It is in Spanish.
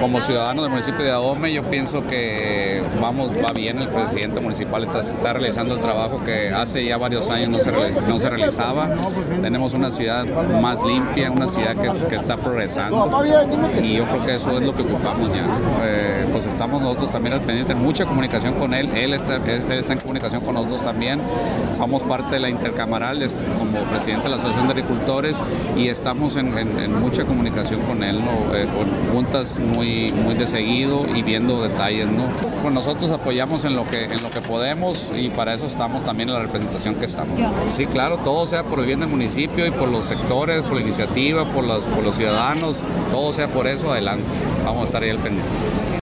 Como ciudadano del municipio de Ahome, yo pienso que va bien. El presidente municipal está realizando el trabajo que hace ya varios años no se realizaba. Tenemos una ciudad más limpia, una ciudad que está progresando, y yo creo que eso es lo que ocupamos ya. Pues estamos nosotros también al pendiente, mucha comunicación con él está en comunicación con nosotros también. Somos parte de la intercamaral como presidente de la Asociación de Agricultores, y estamos en mucha comunicación con él, ¿no? Con juntas muy de seguido y viendo detalles, ¿no? Pues nosotros apoyamos en lo que podemos, y para eso estamos también en la representación que estamos. Sí, claro, todo sea por el bien del municipio y por los sectores, por la iniciativa, por los ciudadanos, todo sea por eso, adelante. Vamos a estar ahí al pendiente.